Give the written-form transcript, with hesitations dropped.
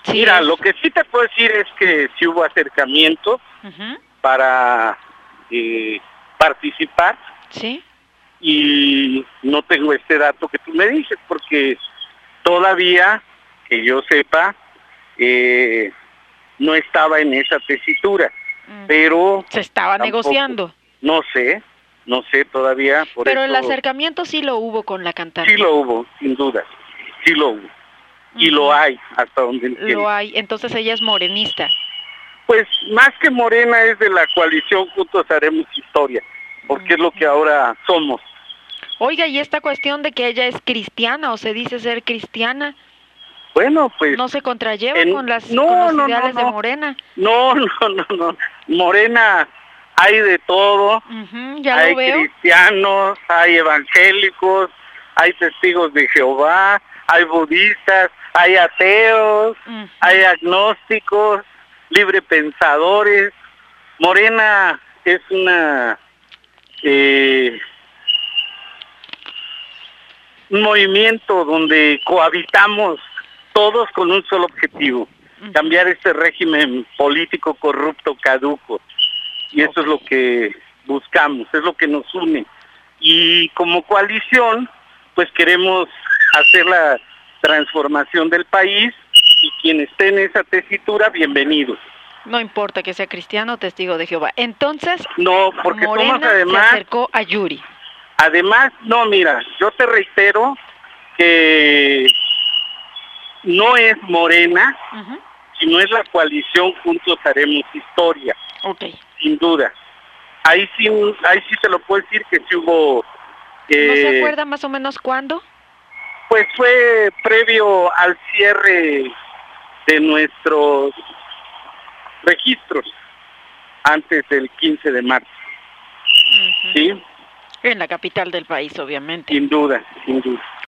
Sí Mira, es. lo que sí te puedo decir es que sí hubo acercamiento Ujú. para participar, Sí. y no tengo este dato que tú me dices, porque todavía, que yo sepa, no estaba en esa tesitura, Ujú. pero Se estaba tampoco, negociando. no sé todavía, por Pero eso el acercamiento sí lo hubo con la cantante. sí lo hubo, sin duda, sí lo hubo, y lo Ujú. hay, hasta donde entiendo. Lo hay. Entonces ella es morenista. Pues más que Morena es de la coalición Juntos Haremos Historia, porque es lo que ahora somos. Oiga, y esta cuestión de que ella es cristiana o se dice ser cristiana, Bueno, pues ¿no se contralleva con los no, ideales de Morena? no, Morena hay de todo, Ujú, ya hay lo veo. cristianos, hay evangélicos, hay testigos de Jehová, hay budistas, hay ateos, Ujú. hay agnósticos, librepensadores. Morena es un movimiento donde cohabitamos todos con un solo objetivo: cambiar este régimen político corrupto, caduco. Y eso es lo que buscamos, es lo que nos une. Y como coalición, pues queremos hacer la transformación del país, y quien esté en esa tesitura, bienvenidos. No importa que sea cristiano o testigo de Jehová. Entonces, No, porque Morena somos además, se acercó a Yuri. no, mira, yo te reitero que no es Morena, Ujú. sino es la coalición Juntos Haremos Historia, Ok. sin duda. Ahí sí te lo puedo decir que sí hubo, ¿No se acuerda más o menos cuándo? pues fue previo al cierre de nuestros registros, antes del 15 de marzo, Ujú. ¿sí? En la capital del país, obviamente. Sin duda, sin duda.